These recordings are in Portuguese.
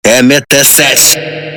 MT7.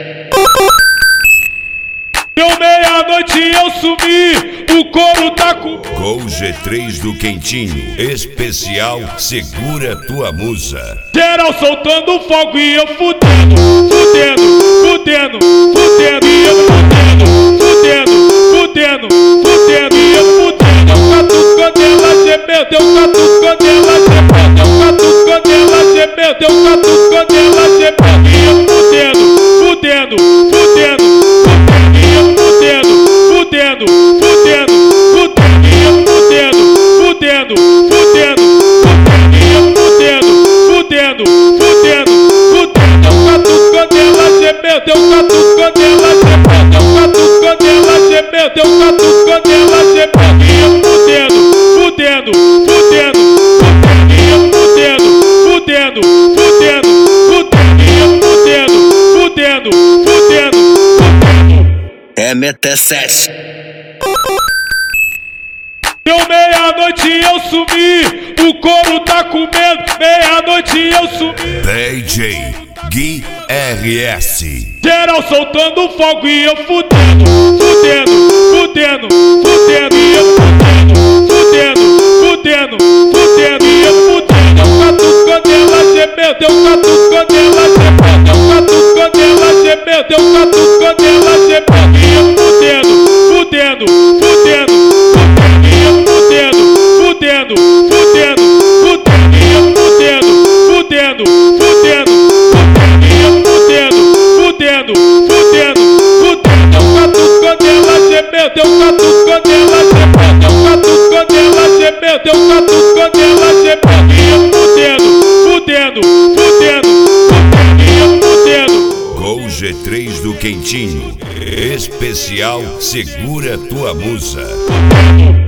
Deu meia-noite e eu sumi, o couro tá com... Gol G3 do Quentinho, especial Segura Tua Musa. Geral soltando fogo e eu fudendo, fudendo, fudendo, fudendo e eu fudendo, fudendo, fudendo, fudendo e eu fudendo. Deu catucando ela gemeu, deu catucando ela gemeu, deu catucando ela gemeu, deu catucando ela gemeu e eu fudendo, fudendo, fudendo, fudendo e eu fudendo, fudendo, fudendo, fudendo e eu fudendo, fudendo, fudendo, fudendo e eu fudendo, fudendo, fudendo, fudendo. Deu catucando ela gemeu, deu catucando ela gemeu, deu catucando ela gemeu, deu catucando ela gemeu e eu fudendo, fudendo, fudendo, fudendo e eu fudendo, fudendo, fudendo, fudendo e eu fudendo, fudendo, fudendo, fudendo. MT7. Deu meia-noite e eu sumi, o couro tá comendo, meia-noite e eu sumi. DJ Gui RS. Geral soltando fogo e eu fudendo, fudendo, fudendo, fudendo e eu fudendo, fudendo, fudendo, fudendo e eu fudendo. Deu catucando ela gemeu, deu catucando ela gemeu, deu catucando ela gemeu, deu catucando ela gemeu e eu fudendo, fudendo, fudendo, fudendo e eu fudendo, fudendo, fudendo, fudendo e eu fudendo, fudendo, fudendo, fudendo e eu fudendo, fudendo, fudendo, fudendo. Deu catucando ela gemeu, deu catucando ela gemeu, deu catucando ela gemeu, deu catucando ela gemeu e eu fudendo, fudendo, fudendo, fudendo e eu fudendo. Gol G3 do Quentinho, especial Segura Tua Musa.